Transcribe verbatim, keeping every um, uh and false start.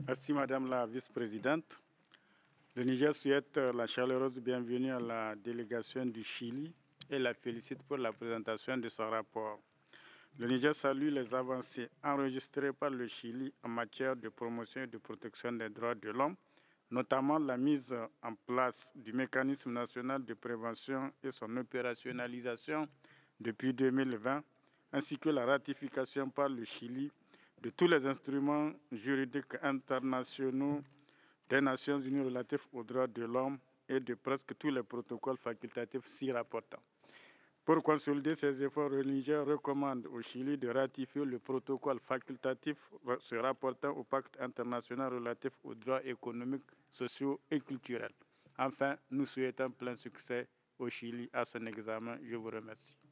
Merci Madame la Vice-présidente. Le Niger souhaite la chaleureuse bienvenue à la délégation du Chili et la félicite pour la présentation de son rapport. Le Niger salue les avancées enregistrées par le Chili en matière de promotion et de protection des droits de l'homme, notamment la mise en place du mécanisme national de prévention et son opérationnalisation depuis deux mille vingt, ainsi que la ratification par le Chili de tous les instruments juridiques internationaux des Nations Unies relatifs aux droits de l'homme et de presque tous les protocoles facultatifs s'y rapportant. Pour consolider ces efforts, le Niger recommande au Chili de ratifier le protocole facultatif se rapportant au pacte international relatif aux droits économiques, sociaux et culturels. Enfin, nous souhaitons plein succès au Chili à son examen. Je vous remercie.